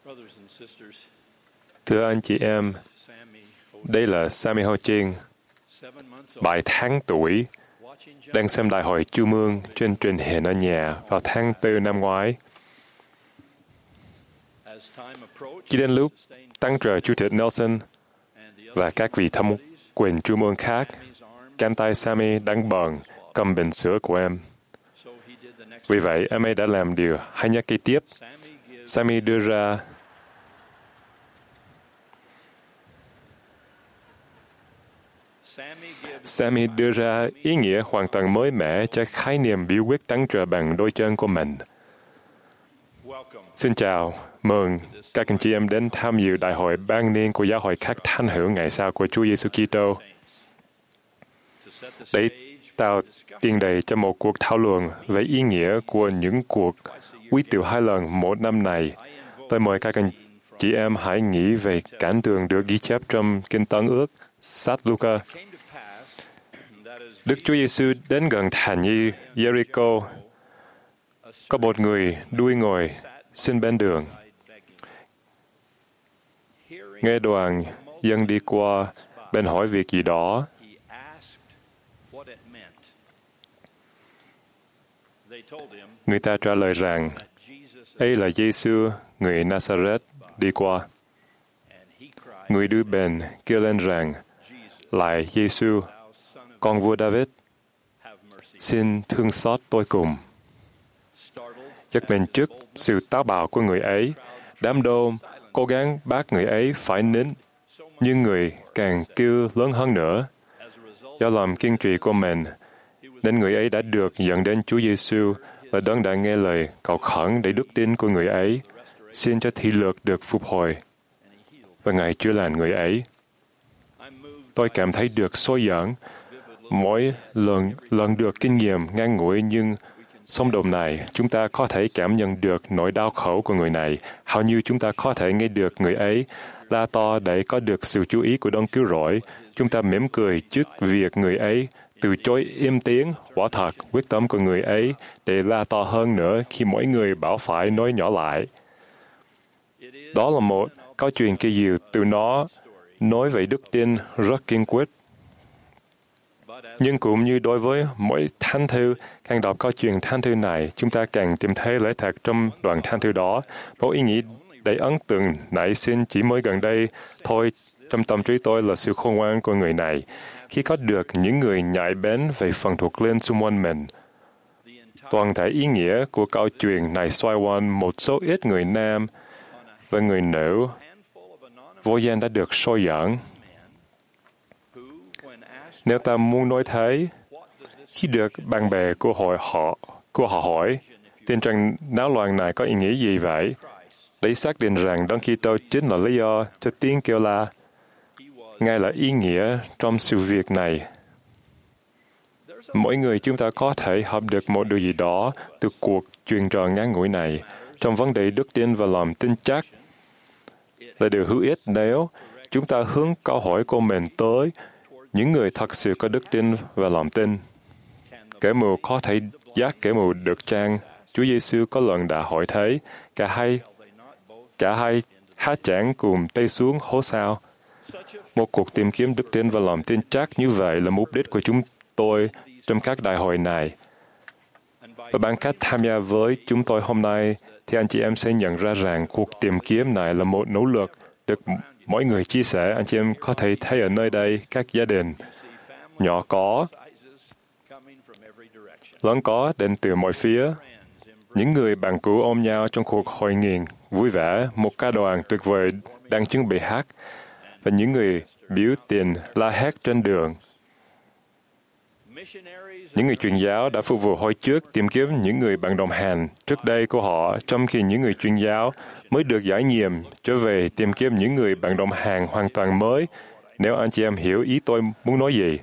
Thưa anh chị em, đây là Sammy Ho Ching, 7 tháng tuổi, đang xem đại hội Chu Mương trên truyền hình ở nhà vào tháng 4 năm ngoái. Khi đến lúc tăng trợ Chủ tịch Nelson và các vị thẩm quyền Trung ương khác, cánh tay Sammy đang bận cầm bình sữa của em. Vì vậy, em ấy đã làm điều hay nhất kế tiếp. Sammy đưa ra ý nghĩa hoàn toàn mới mẻ cho khái niệm biểu quyết tăng trợ bằng đôi chân của mình. Xin chào, mừng các anh chị em đến tham dự đại hội ban niên của giáo hội các thánh hữu ngày sau của Chúa Giêsu Kitô. Để tạo tiền đề cho một cuộc thảo luận về ý nghĩa của những cuộc quý tiệu 2 lần một năm này, tôi mời các anh chị em hãy nghĩ về cảnh tượng được ghi chép trong Kinh Tân Ước, sách Luca. Đức Chúa Giêsu đến gần thành Jericho. Có một người đuôi ngồi xin bên đường. Nghe đoàn dân đi qua, bên hỏi việc gì đó. Người ta trả lời rằng, ấy là Giêsu người Nazareth đi qua. Người đuôi bền kêu lên rằng, lại Giêsu, con vua David, xin thương xót tôi cùng. Giật mình trước sự táo bạo của người ấy, đám đông cố gắng bắt người ấy phải nín, nhưng người càng kêu lớn hơn nữa. Do lòng kiên trì của mình, nên người ấy đã được dẫn đến Chúa Giêsu và Đấng đã nghe lời cầu khẩn để đức tin của người ấy, xin cho thị lực được phục hồi. Và Ngài chữa lành người ấy. Tôi cảm thấy được xối dẫn. Mỗi lần được kinh nghiệm ngắn ngủi nhưng xung đột này, chúng ta có thể cảm nhận được nỗi đau khổ của người này, hầu như chúng ta có thể nghe được người ấy la to để có được sự chú ý của Đấng Cứu Rỗi. Chúng ta mỉm cười trước việc người ấy từ chối im tiếng, quả thật quyết tâm của người ấy để la to hơn nữa khi mỗi người bảo phải nói nhỏ lại. Đó là một câu chuyện kỳ diệu từ nó nói về đức tin rất kiên quyết. Nhưng cũng như đối với mỗi thánh thư, càng đọc câu chuyện thánh thư này, chúng ta càng tìm thấy lẽ thật trong đoạn thánh thư đó. Một ý nghĩ đầy ấn tượng nảy sinh chỉ mới gần đây thôi trong tâm trí tôi là sự khôn ngoan của người này, khi có được những người nhạy bén về phần thuộc linh xung quanh mình. Toàn thể ý nghĩa của câu chuyện này xoay quanh một số ít người nam và người nữ vô danh đã được soi dẫn. Nếu ta muốn nói thế, khi được bạn bè của họ hỏi, tin rằng náo loạn này có ý nghĩa gì vậy? Để xác định rằng Đấng Kitô chính là lý do cho tiếng kêu la. Ngài là ý nghĩa trong sự việc này. Mỗi người chúng ta có thể học được một điều gì đó từ cuộc truyền trò ngắn ngủi này trong vấn đề đức tin và lòng tin chắc. Là điều hữu ích nếu chúng ta hướng câu hỏi của mình tới những người thật sự có đức tin và lòng tin. Kẻ mù có thể giác kẻ mù được chăng? Chúa Giêsu có lần đã hỏi thế, cả hai hát chẳng cùng tay xuống hố sao? Một cuộc tìm kiếm đức tin và lòng tin chắc như vậy là mục đích của chúng tôi trong các đại hội này. Và bằng cách tham gia với chúng tôi hôm nay, thì anh chị em sẽ nhận ra rằng cuộc tìm kiếm này là một nỗ lực được mỗi người chia sẻ. Anh chị em có thể thấy ở nơi đây các gia đình nhỏ có, lớn có đến từ mọi phía. Những người bạn cũ ôm nhau trong cuộc hội nghị vui vẻ, một ca đoàn tuyệt vời đang chuẩn bị hát, và những người biểu tình la hét trên đường. Những người truyền giáo đã phục vụ hồi trước tìm kiếm những người bạn đồng hành trước đây của họ, trong khi những người truyền giáo mới được giải nhiệm trở về tìm kiếm những người bạn đồng hành hoàn toàn mới. Nếu anh chị em hiểu ý tôi muốn nói gì.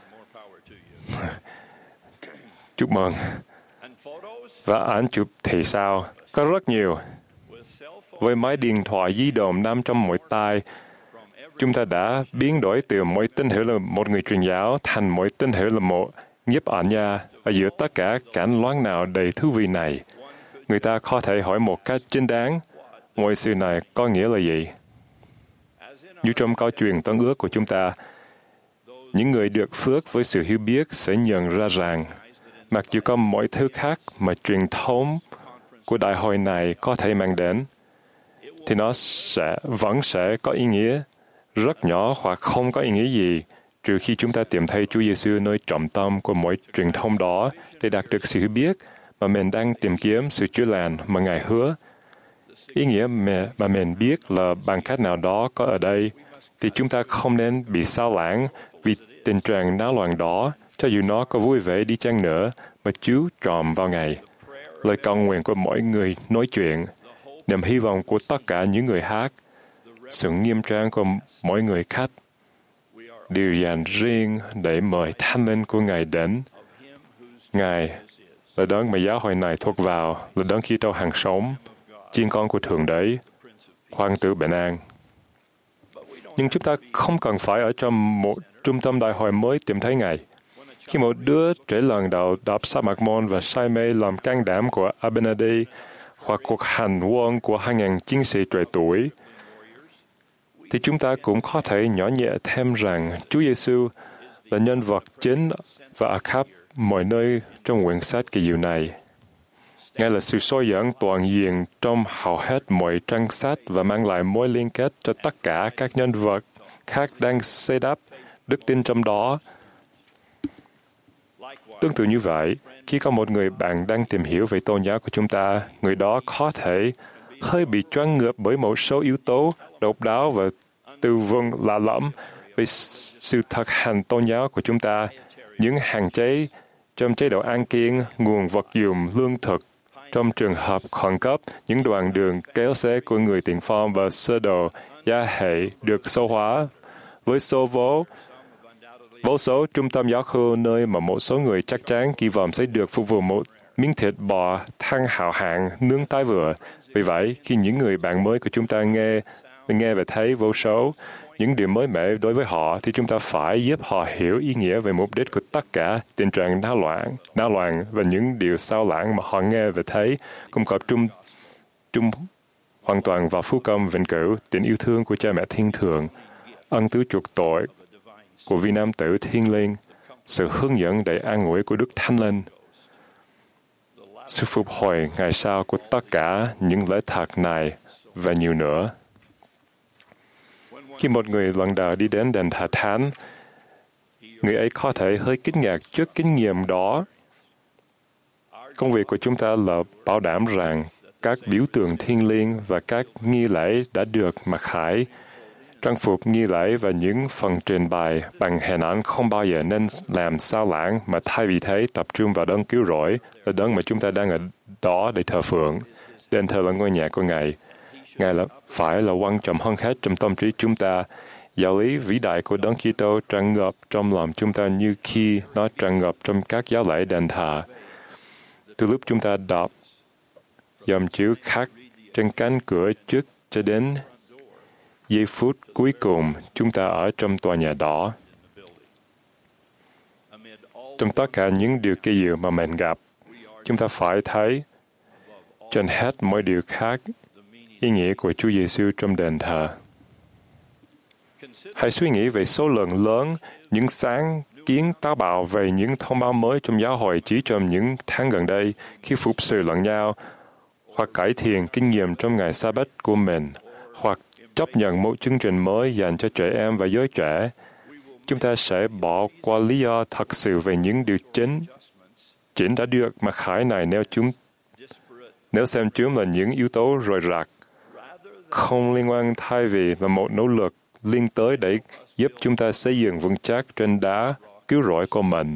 Chúc mừng. Và ảnh chụp thì sao? Có rất nhiều. Với máy điện thoại di động nằm trong mỗi tay, chúng ta đã biến đổi từ mỗi tín hữu là một người truyền giáo thành mỗi tín hữu là một nhiếp ảnh gia. Ở giữa tất cả cảnh loáng nào đầy thú vị này, người ta có thể hỏi một cách chính đáng, mọi sự này có nghĩa là gì? Như trong câu chuyện Tân ước của chúng ta, những người được phước với sự hiểu biết sẽ nhận ra rằng, mặc dù có mọi thứ khác mà truyền thống của đại hội này có thể mang đến, thì nó vẫn sẽ có ý nghĩa rất nhỏ hoặc không có ý nghĩa gì, trừ khi chúng ta tìm thấy Chúa Giêsu nơi trọng tâm của mỗi truyền thông đó để đạt được sự hiểu biết mà mình đang tìm kiếm, sự chữa lành mà Ngài hứa. Ý nghĩa mà mình biết là bằng cách nào đó có ở đây, thì chúng ta không nên bị sao lãng vì tình trạng náo loạn đó, cho dù nó có vui vẻ đi chăng nữa, mà chú trộm vào Ngài. Lời cầu nguyện của mỗi người nói chuyện, niềm hy vọng của tất cả những người hát, sự nghiêm trang của mỗi người khách, đều dành riêng để mời Thánh Linh của Ngài đến. Ngài là đấng mà giáo hội này thuộc vào, là đấng Kitô hàng sống, chiên con của Thượng Đế, Hoàng tử bình an. Nhưng chúng ta không cần phải ở trong một trung tâm đại hội mới tìm thấy Ngài. Khi một đứa trẻ lần đầu đọc sa mạc môn và say mê lòng can đảm của Abinadi hoặc cuộc hành quân của 2.000 chiến sĩ trẻ tuổi, thì chúng ta cũng có thể nhỏ nhẹ thêm rằng Chúa Giêsu là nhân vật chính và ở khắp mọi nơi trong quyển sách kỳ diệu này. Ngài là sự soi dẫn toàn diện trong hầu hết mọi trang sách và mang lại mối liên kết cho tất cả các nhân vật khác đang xây đắp đức tin trong đó. Tương tự như vậy, khi có một người bạn đang tìm hiểu về tôn giáo của chúng ta, người đó có thể hơi bị choáng ngợp bởi một số yếu tố độc đáo và từ vựng lạ lẫm về sự thực hành tôn giáo của chúng ta, những hạn chế trong chế độ ăn kiêng, nguồn vật dụng lương thực, trong trường hợp khẩn cấp, những đoạn đường kéo xe của người tiền phong và sơ đồ gia hệ được số hóa với vô số trung tâm giáo khu nơi mà một số người chắc chắn kỳ vọng sẽ được phục vụ một miếng thịt bò thăng hảo hạng nướng tái vừa. Vì vậy, khi những người bạn mới của chúng ta nghe và thấy vô số những điều mới mẻ đối với họ, thì chúng ta phải giúp họ hiểu ý nghĩa về mục đích của tất cả tình trạng náo loạn và những điều sao lãng mà họ nghe và thấy, cùng tập trung hoàn toàn vào phúc âm vĩnh cửu, tình yêu thương của Cha Mẹ Thiên Thượng, ân tứ chuộc tội của vị Nam Tử Thiên Liêng, sự hướng dẫn đầy an ủi của Đức Thánh Linh, sự phục hồi ngày sau của tất cả những lẽ thật này và nhiều nữa. Khi một người lần đầu đi đến đền thờ thánh, người ấy có thể hơi kinh ngạc trước kinh nghiệm đó. Công việc của chúng ta là bảo đảm rằng các biểu tượng thiêng liêng và các nghi lễ đã được mặc khải, trang phục nghi lễ và những phần trình bày bằng hình ảnh không bao giờ nên làm sao lãng, mà thay vì thế tập trung vào đấng cứu rỗi, là đấng mà chúng ta đang ở đó để thờ phượng. Đền thờ là ngôi nhà của Ngài. Ngài phải là quan trọng hơn hết trong tâm trí chúng ta. Giáo lý vĩ đại của Đấng Kitô tràn ngập trong lòng chúng ta như khi nó tràn ngập trong các giáo lễ đền thờ. Từ lúc chúng ta đọc dòng chữ khắc trên cánh cửa trước cho đến giây phút cuối cùng chúng ta ở trong tòa nhà đó. Trong tất cả những điều kỳ diệu mà mình gặp, chúng ta phải thấy trên hết mọi điều khác ý nghĩa của Chúa Giêsu trong đền thờ. Hãy suy nghĩ về số lượng lớn những sáng kiến táo bạo về những thông báo mới trong giáo hội chỉ trong những tháng gần đây khi phục sự lẫn nhau, hoặc cải thiện kinh nghiệm trong ngày Sa-bát của mình, hoặc chấp nhận một chương trình mới dành cho trẻ em và giới trẻ. Chúng ta sẽ bỏ qua lý do thật sự về những điều chỉnh đã được mặc khải này nếu xem chúng là những yếu tố rời rạc, không liên quan, thay vì là một nỗ lực liên tới để giúp chúng ta xây dựng vững chắc trên đá cứu rỗi của mình.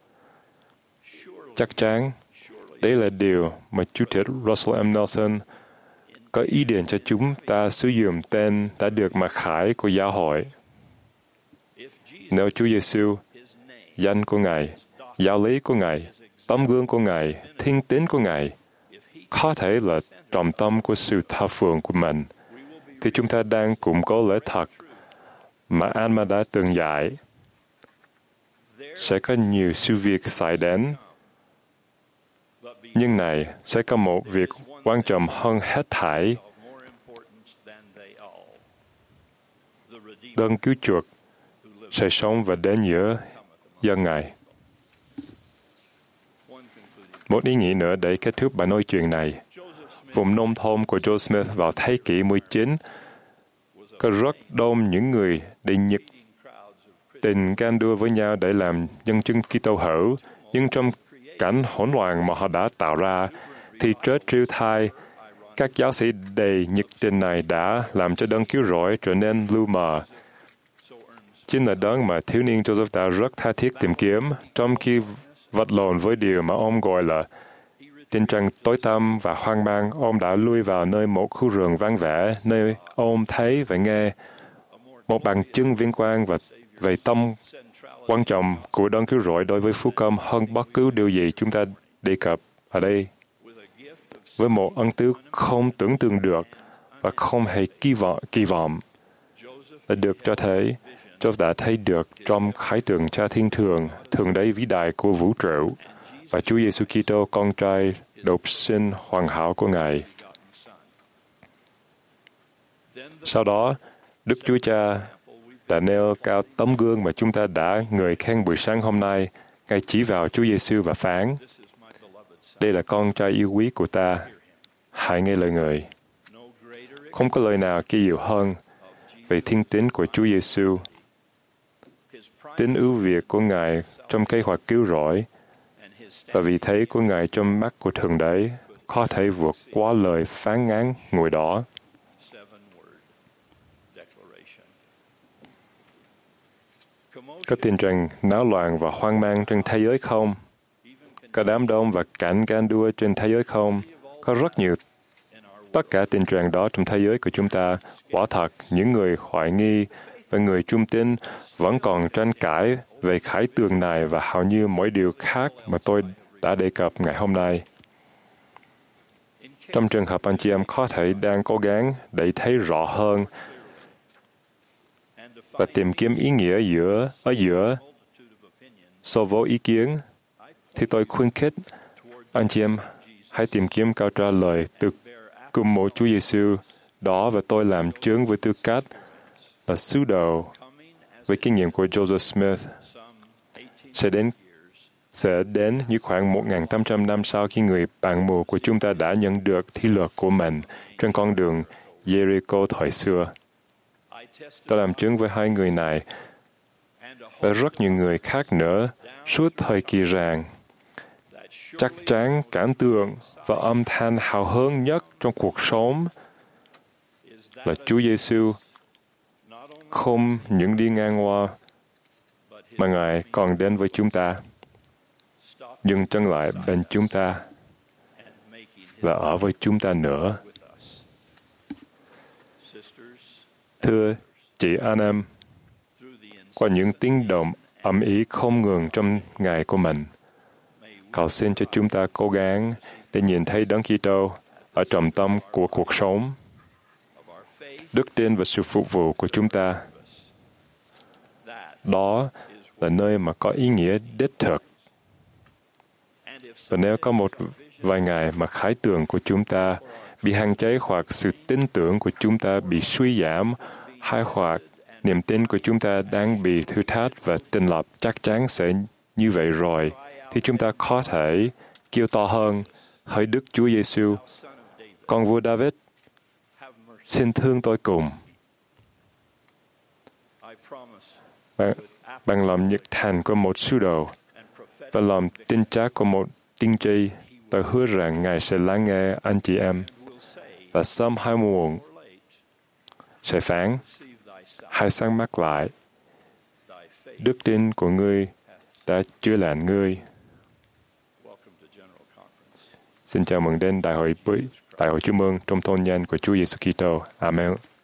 Chắc chắn, đây là điều mà Chủ tịch Russell M. Nelson có ý định cho chúng ta sử dụng tên đã được mặc khải của giáo hội. Nếu Chúa Giêsu, danh của Ngài, giáo lý của Ngài, tấm gương của Ngài, thiên tín của Ngài, có thể là trọng tâm của sự thờ phượng của mình, thì chúng ta đang củng cố lẽ thật mà Alma đã từng dạy. Sẽ có nhiều sự việc xảy đến, nhưng này sẽ có một việc quan trọng hơn hết thảy, Đấng cứu chuộc sẽ sống và đến giữa dân Ngài. Một ý nghĩ nữa để kết thúc bài nói chuyện này. Vùng nông thôn của Joseph Smith vào thế kỷ 19 có rất đông những người đi nhiệt tình gan đua với nhau để làm nhân chứng Kitô hữu, nhưng trong cảnh hỗn loạn mà họ đã tạo ra, thì trớt triêu thai, các giáo sĩ đầy nhiệt tình này đã làm cho đấng cứu rỗi trở nên lu mờ. Chính là đấng mà thiếu niên Joseph đã rất tha thiết tìm kiếm, trong khi vật lộn với điều mà ông gọi là tình trạng tối tăm và hoang mang. Ông đã lui vào nơi một khu rừng vắng vẻ, nơi ông thấy và nghe một bằng chứng vinh quang và về tâm quan trọng của đấng cứu rỗi đối với phúc âm hơn bất cứ điều gì chúng ta đề cập ở đây. Với một ân tứ không tưởng tượng được và không hề kỳ vọng đã được cho thấy, Job đã thấy được trong khái tượng Cha Thiên Thường, Thượng Đế vĩ đại của vũ trụ, và Chúa Giêsu Kitô, con trai độc sinh hoàn hảo của Ngài. Sau đó, Đức Chúa Cha đã nêu cao tấm gương mà chúng ta đã ngợi khen buổi sáng hôm nay. Ngài chỉ vào Chúa Giêsu và phán: "Đây là con trai yêu quý của ta, hãy nghe lời Người." Không có lời nào kỳ diệu hơn về thiên tính của Chúa Giêsu, tính ưu việt của Ngài trong kế hoạch cứu rỗi, và vị thế của Ngài trong mắt của Thượng Đế có thể vượt qua lời phán ngán ngồi đó. Có tình trạng náo loạn và hoang mang trên thế giới không? Có đám đông và cảnh gan đua trên thế giới không? Có rất nhiều. Tất cả tình trạng đó trong thế giới của chúng ta, quả thật, những người hoài nghi và người trung tín vẫn còn tranh cãi về khải tượng này và hầu như mỗi điều khác mà tôi đã đề cập ngày hôm nay. Trong trường hợp anh chị em có thể đang cố gắng để thấy rõ hơn và tìm kiếm ý nghĩa ở giữa so với ý kiến, thì tôi khuyến khích anh chị em hãy tìm kiếm câu trả lời từ cùng một Chúa Giêsu đó, và tôi làm chứng với tư cách là sứ đồ với kinh nghiệm của Joseph Smith sẽ đến như khoảng 1.800 năm sau, khi người bạn mù của chúng ta đã nhận được thi luật của mình trên con đường Jericho thời xưa. Tôi làm chứng với hai người này và rất nhiều người khác nữa suốt thời kỳ rằng chắc chắn cảm tưởng và âm thanh hào hứng nhất trong cuộc sống là Chúa Giêsu không những đi ngang qua mà Ngài còn đến với chúng ta, dừng chân lại bên chúng ta và ở với chúng ta nữa. Thưa chị anh em, qua những tiếng động ầm ĩ không ngừng trong ngày của mình, cầu xin cho chúng ta cố gắng để nhìn thấy Đấng Kitô ở trọng tâm của cuộc sống, đức tin và sự phục vụ của chúng ta. Đó là nơi mà có ý nghĩa đích thực. Và nếu có một vài ngày mà khái tượng của chúng ta bị hạn chế, hoặc sự tin tưởng của chúng ta bị suy giảm, hay hoặc niềm tin của chúng ta đang bị thử thách và tình lập chắc chắn sẽ như vậy rồi, thì chúng ta có thể kêu to hơn: "Hỡi Đức Chúa Giêsu, con vua David, xin thương tôi cùng." Bằng lòng nhiệt thành của một sứ đồ và lòng tin chắc của một tiên tri, tôi hứa rằng Ngài sẽ lắng nghe anh chị em, và sớm hay muộn sẽ phán: "Hãy sáng mắt lại, đức tin của ngươi đã chữa lành ngươi." Xin chào mừng đến Đại hội Chung mương trong tôn danh của Chúa Giêsu Kitô. Amen.